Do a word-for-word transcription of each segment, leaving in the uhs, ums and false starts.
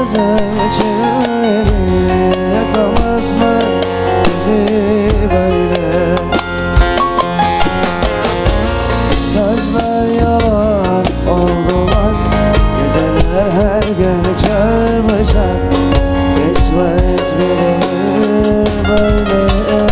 aşkımızın çileleri yakamaz mı bizi böyle? Sözler yalan oldular, geceler her gün çarpışar, geçmez bir ömür böyle.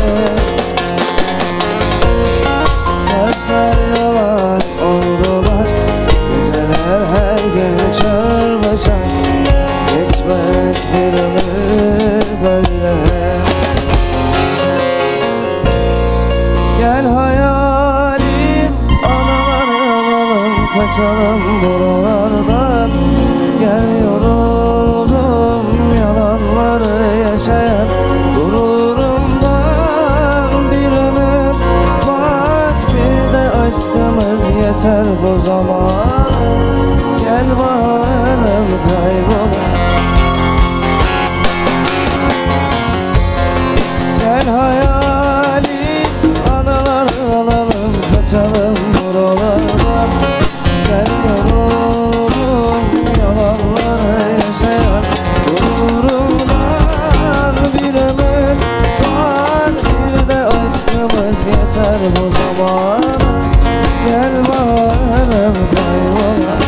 Sözler yalan oldular, geceler her gün çarpışar, geçmez bir ömür böyle. Gel hayalim, anıları alalım, kaçalım buralardan. Gel yoruldum yalanları yaşayan, gururumdan bir ömür var, bir de aşkımız yeter bu zaman. Gel baharım kaybolur, gel hayalim, anıları alalım, kaçalım buralardan. Gel yoruldum yalanları yaşayan, gururumdan bir ömür var, bir de aşkımız yeter bu zamana. Gel baharım kaybolan.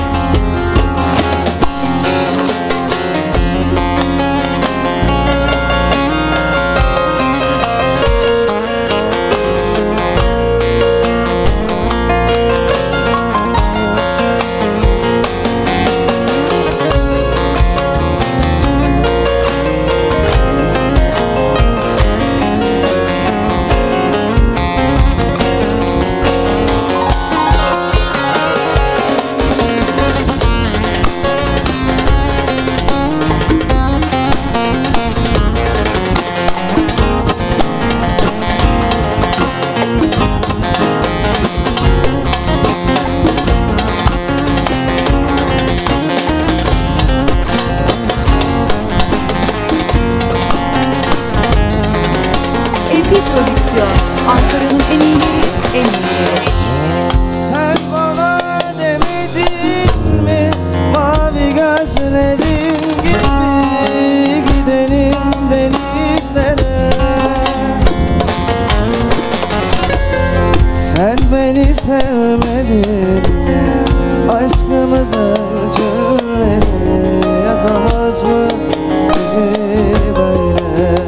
Prodüksiyon, Ankara'nın en iyileri, en iyileri. Sen bana demedin mi mavi gözlerin gibi, gidelim denizlere. Sen beni sevmedin mi, aşkımızın külleri yakamaz mı bizi böyle?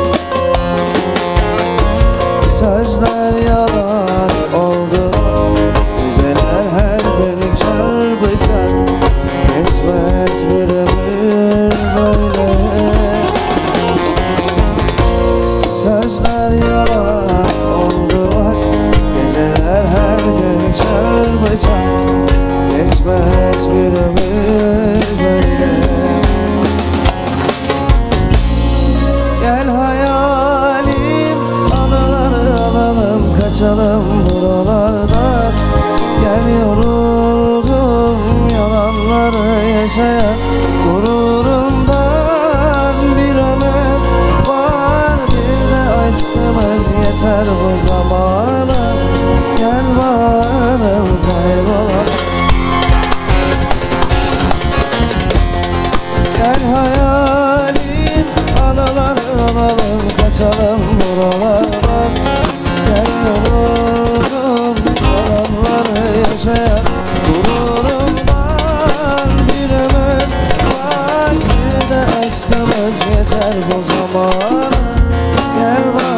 Sözler yalan oldu, geceler her gün çarpışar, geçmez bir ömür böyle. Sözler yalan oldu, geceler her gün çarpışar, geçmez bir ömür böyle. Gel hayalim, anıları alalım, kaçalım buralardan. Gel yoruldum yalanları yaşayan, gururumdan bir ömür var, bir de aşkımız yeter bu zamana. Gel baharım kaybolan. Gel hayalim, anıları alalım, kaçalım buralardan. Gel yoruldum yalanları yaşayan, gururumdan bir ömür var, bir de aşkımız yeter bu zamana. Gel